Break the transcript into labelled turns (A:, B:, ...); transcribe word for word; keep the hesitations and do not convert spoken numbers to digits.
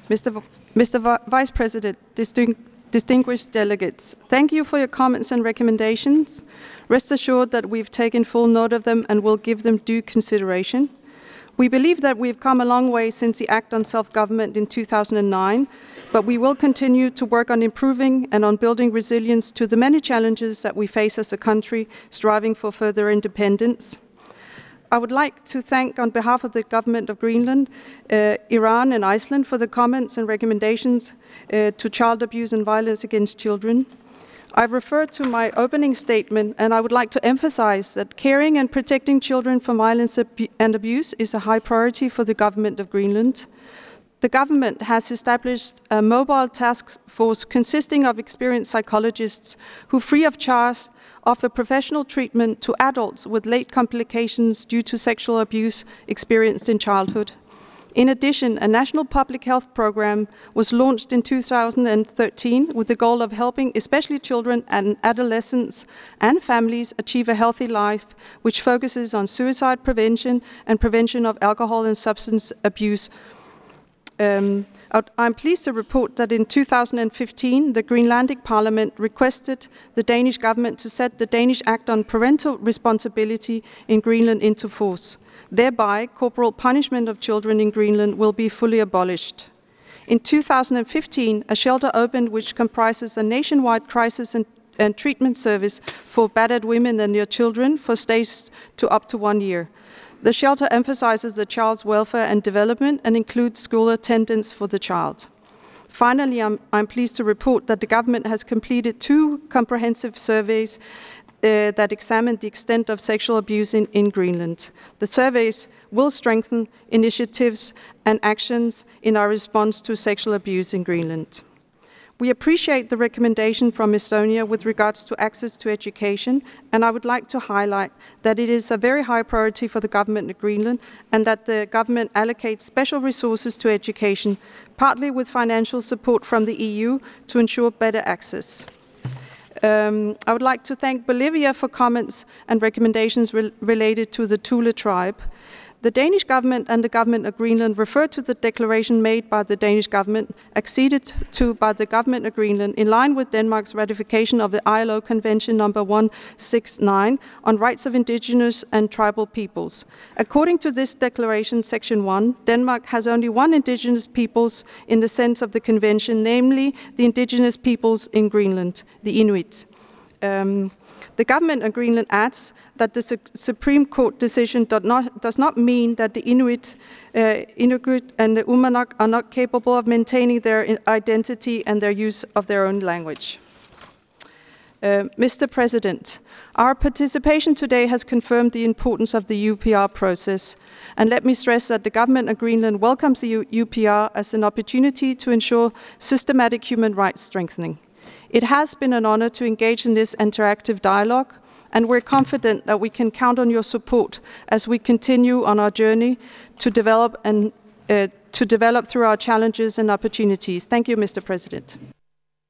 A: Mister V Mister V Vice President, disting distinguished delegates, thank you for your comments and recommendations. Rest assured that we've taken full note of them and will give them due consideration. We believe that we've come a long way since the Act on Self-Government in two thousand nine, but we will continue to work on improving and on building resilience to the many challenges that we face as a country striving for further independence. I would like to thank, on behalf of the Government of Greenland, uh, Iran and Iceland for the comments and recommendations uh, to child abuse and violence against children. I've referred to my opening statement, and I would like to emphasize that caring and protecting children from violence and abuse is a high priority for the Government of Greenland. The government has established a mobile task force consisting of experienced psychologists who, free of charge, offer professional treatment to adults with late complications due to sexual abuse experienced in childhood. In addition, a national public health program was launched in two thousand thirteen with the goal of helping especially children and adolescents and families achieve a healthy life, which focuses on suicide prevention and prevention of alcohol and substance abuse. Um, I'm pleased to report that in two thousand fifteen, the Greenlandic Parliament requested the Danish government to set the Danish Act on Parental Responsibility in Greenland into force. Thereby, corporal punishment of children in Greenland will be fully abolished. In two thousand fifteen, a shelter opened which comprises a nationwide crisis and, and treatment service for battered women and their children for stays to up to one year. The shelter emphasizes the child's welfare and development and includes school attendance for the child. Finally, I'm, I'm pleased to report that the government has completed two comprehensive surveys uh, that examine the extent of sexual abuse in, in Greenland. The surveys will strengthen initiatives and actions in our response to sexual abuse in Greenland. We appreciate the recommendation from Estonia with regards to access to education, and I would like to highlight that it is a very high priority for the government of Greenland and that the government allocates special resources to education, partly with financial support from the E U to ensure better access. Um, I would like to thank Bolivia for comments and recommendations re related to the Thule tribe. The Danish government and the government of Greenland refer to the declaration made by the Danish government, acceded to by the government of Greenland, in line with Denmark's ratification of the I L O Convention number one sixty-nine on rights of indigenous and tribal peoples. According to this declaration, section one, Denmark has only one indigenous peoples in the sense of the convention, namely the indigenous peoples in Greenland, the Inuit. Um, the government of Greenland adds that the su Supreme Court decision does not, does not mean that the Inuit, uh, Inuit and the Umanok are not capable of maintaining their identity and their use of their own language. Uh, Mister President, our participation today has confirmed the importance of the U P R process, and let me stress that the government of Greenland welcomes the U P R as an opportunity to ensure systematic human rights strengthening. It has been an honor to engage in this interactive dialogue, and we're confident that we can count on your support as we continue on our journey to develop and uh, to develop through our challenges and opportunities. Thank you, Mister President.